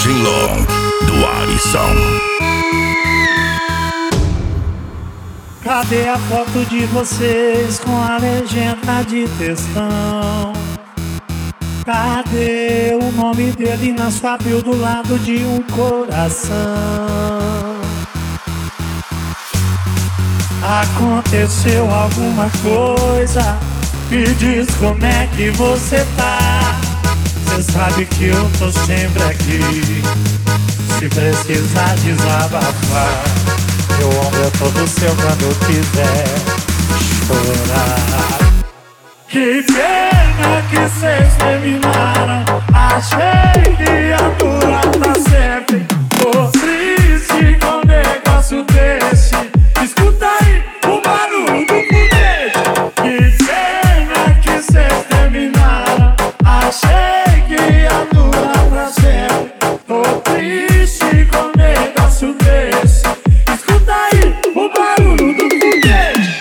Long do Alisson. Cadê a foto de vocês com a legenda de textão? Cadê o nome dele na sua bio do lado de um coração? Aconteceu alguma coisa? Me diz como é que você tá. Cê sabe que eu tô sempre aqui, se precisar desabafar. Meu ombro é todo seu quando eu quiser chorar. Que pena que cês terminaram. Achei que ia durar pra sempre. Tô triste com um negócio desse. Escuta aí o barulho do foguete. Que pena que cês terminaram. Achei que ia durar pra sempre. Tô triste com um negócio desse. Escuta aí o barulho do foguete.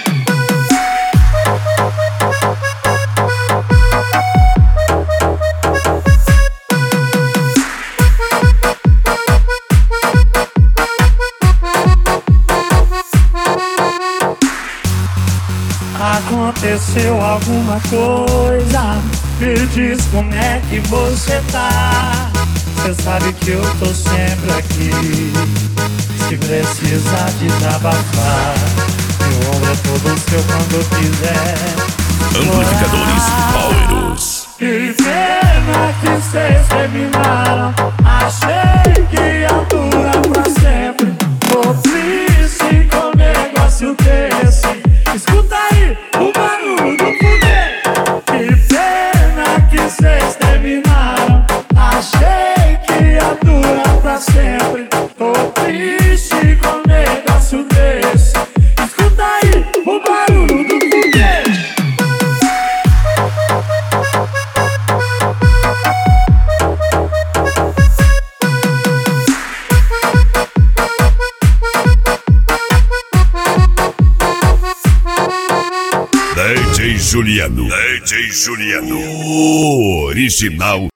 Aconteceu alguma coisa? Me diz como é que você tá. Cê sabe que eu tô sempre aqui, se precisar desabafar. Meu ombro é todo seu quando eu quiser Amplificadores chorar. Powerus. Que pena que cês terminaram. Achei que ia durar pra sempre. Tô triste com um negócio desse. Escuta aí o barulho do foguete. Que pena que cês terminaram. Achei que ia durar pra sempre. Tô triste com um negócio desse. Escuta aí o barulho do foguete. DJ Juliano. DJ Juliano. O original